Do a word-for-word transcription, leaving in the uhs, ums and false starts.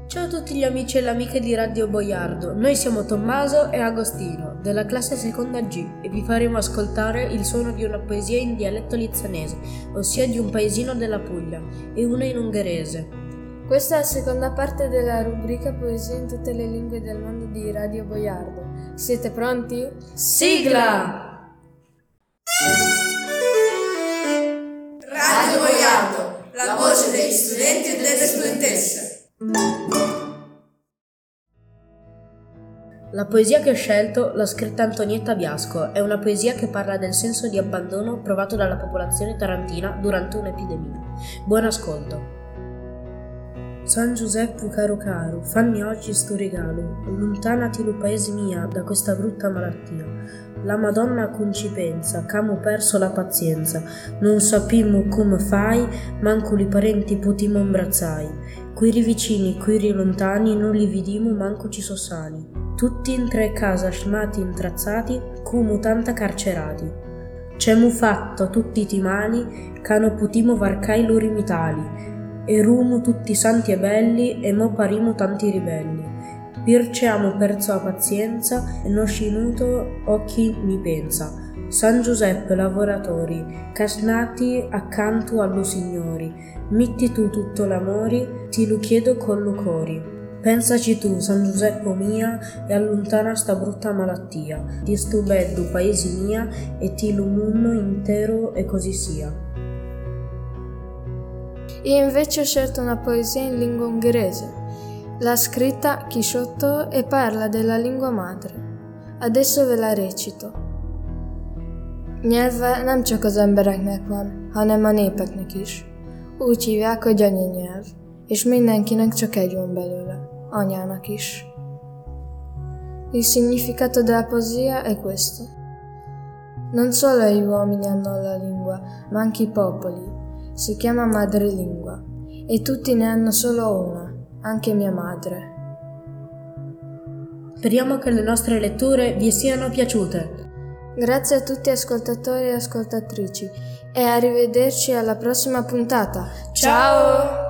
Ciao a tutti gli amici e le amiche di Radio Boiardo, noi siamo Tommaso e Agostino, della classe seconda G, e vi faremo ascoltare il suono di una poesia in dialetto lizzanese, ossia di un paesino della Puglia, e una in ungherese. Questa è la seconda parte della rubrica Poesie in tutte le lingue del mondo di Radio Boiardo. Siete pronti? Sigla! Radio Boiardo, la voce degli studenti e delle studentesse. La poesia che ho scelto l'ha scritta Antonietta Biasco, è una poesia che parla del senso di abbandono provato dalla popolazione tarantina durante un'epidemia. Buon ascolto. San Giuseppe caro caro, fammi oggi sto regalo, allontanati lo paese mia da questa brutta malattia. La Madonna con ci pensa, c'amo perso la pazienza, non sappiamo come fai, manco li parenti potimo imbrazzai. Quiri vicini, quiri lontani, non li vidimo, manco ci so sani. Tutti in tre casa scemati intrazzati, come tanta carcerati. C'emu fatto tutti ti mali, che non potimo varcai loro mitali. Erumo tutti santi e belli, e mo parimo tanti ribelli. Pirceamo perso la pazienza, e non scinuto occhi mi pensa. San Giuseppe lavoratori, casnati accanto allo Signori, metti tu tutto l'amore, ti lo chiedo con lo cori. Pensaci tu, San Giuseppe mia, e allontana sta brutta malattia, di sto bello paese mia, e ti lo munno intero e così sia. Io invece ho scelto una poesia in lingua ungherese. L'ha scritta Chisciotto e parla della lingua madre. Adesso ve la recito. Nyelve nem csak az embereknek van, hanem a népeknek is. Úgy hívják, hogy anyanyelv, és mindenkinek csak egy van belőle, anyának is. Il significato della poesia è questo. Non solo gli uomini hanno la lingua, ma anche i popoli. Si chiama madrelingua e tutti ne hanno solo una, anche mia madre. Speriamo che le nostre letture vi siano piaciute. Grazie a tutti ascoltatori e ascoltatrici e arrivederci alla prossima puntata. Ciao!